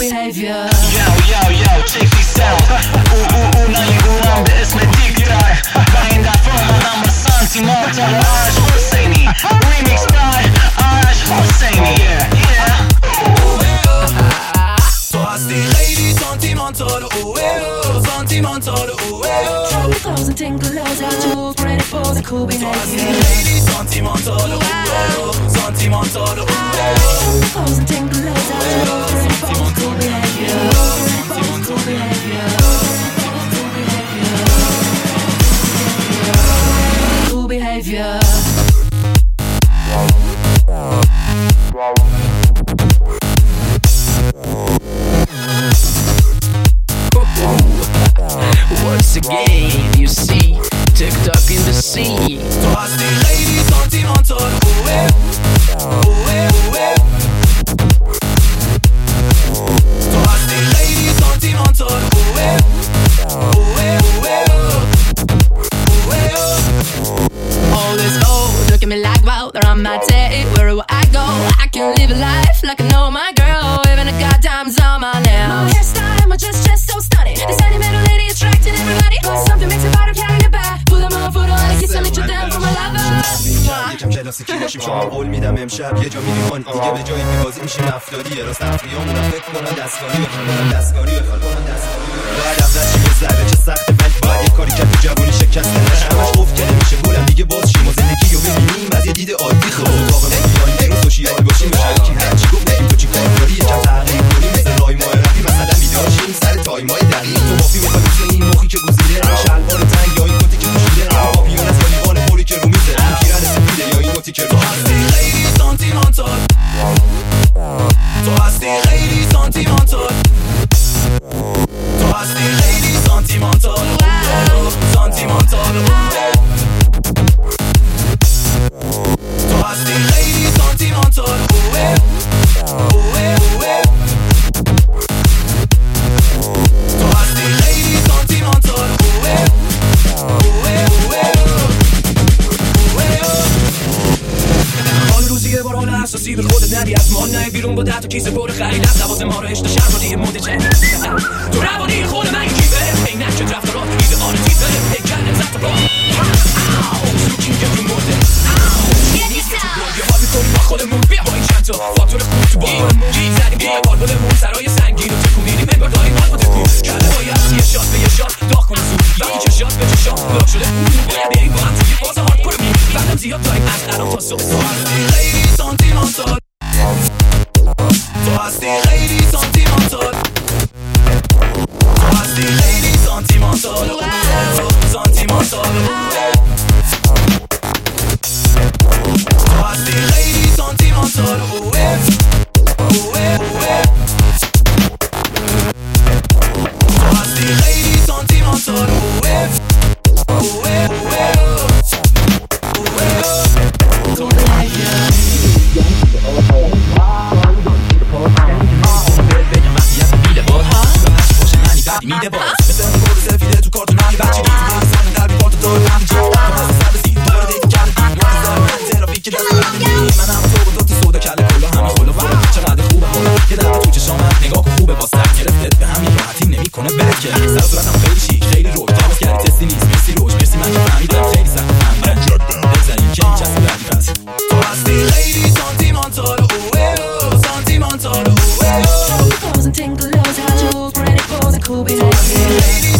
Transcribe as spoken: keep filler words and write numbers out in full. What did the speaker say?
behavior. Yo yo yo check this out. Ooh ooh ooh نایگوام به اسم دیکتر و این دفعه اومدم با سانتیمانتال و آرش حسینی. Remix by آرش حسینی. Yeah yeah. تو هستی خیلی سانتیمانتال اوه سانتیمانتال اوه Trouble clothes and tinglers and jewels, pretty pose and cool behavior. تو هستی خیلی سانتیمانتال اوه سانتیمانتال اوه Trouble clothes and tinglers and jewels, pretty pose and cool behavior. Cool behavior. Cool behavior. Once again, you see TikTok in the sea. تو هستی خیلی سانتیمانتال اوه اوه اوه تو هستی خیلی سانتیمانتال اوه اوه اوه اوه All this old, look at me like wow, they're on my tape. Wherever I go, I can live a life like I know my girl. Even a goddamn on my nails. My hairstyle, my dress, just so stunning. This animated lady attracting everybody. Plus something makes a bottle carry it back. Pull them on, put on a kiss on each of them for my lover. یکم کلاسیکی باشیم شما قول میدم امشب یه جا میریخان دیگه به جایی میبازی میشیم افتادیه راست افریامونم فکر کنن دستکاری بخونن دستکاری بخونن دستکاری باید اول چی بزرده چه سخته ولی باید یه کاری کرد تو جوونی شکسته نشه همش افت کرده میشه بولم دیگه باز شیم و زندگی رو ببینیم از یه دید عادی خب اتاق میان بیرون سوشیال باشیم به شرکی هرچی گفت بگیم تو چی کار داری یکم تغییر کنیم مثل رای ماه رفی مثلا بیداشیم سر تایمای دقیق تو مافی میخواد مثل این مخی که گوزیده شلوار تنگ یا این کتی که پوشیده پاپیون از لیوان پری که رو میزه پیرن سفیده یا این نوتی که تو هستی خیلی سانتیمانتال تو هستی خیلی سانتیمانتال تو هستی خیلی سانتیمانتال سانتیمانتال تو هستی خیلی سانتیمانتال اوه اوه اوه تو هستی خیلی سانتیمانتال اوه اوه اوه حال روزی یه بار حال اساسی به خودت ندی از مال نه بیرون با ده تا کیسه پر خرید از لوازم ها رو عشق شهر رو دیگه مده جدید تو روانی خود من کیفه این نکشت رفت را ایده آن تیفه هیکل نزد را سوکین که تو مرده یه حال میکنیم با خودمون بیا با این چند تا فاکتور خوب تو بار گیر زدیم بیا بار بودمون سرای سنگین و تکون میریم انگار داریم حال با تکون کرده باید یه شات به یه شات داغ کنه زود وقتی چه شات به چه شات لاک شده باید بریم با هم توی باز هارد کنیم بعدم زیاد داریم از الان تا صبح تو هستی خیلی سانتیمانتال تو هستی خیلی سانتیمانتال تو هستی خیلی سانتیمانتال سانتیمانتال تو هستی خیلی سانتیمانتال اوه اوه اوه تو هستی خیلی سانتیمانتال اوه اوه اوه میده باز مثل اون گل سفیده تو کارتون هم بچه گیری زنی در بی پارت دار هم جا تو از سر بسی دوباره دیدی کردی منظر من ترافیک دست بردی من هم تو با تو سودا کله کلا همه خلا فرم چقدر خوبه حالا یه دفعه تو چشامت نگاه کن خوبه با سر گرفتت به همین راحتی نمیکنه برکه سر صورتم خیلی شیک خیلی روش تماس کردی تستی نیست مرسی روش مرسی من که فهمیدم خیلی سخت فهمیدم بزنیم که این چسب بردی پس تو هستی خیلی سانتیمانتال اوه سانتیمانتال اوه Trouble clothes and tinglers and jewels, pretty pose and cool behavior.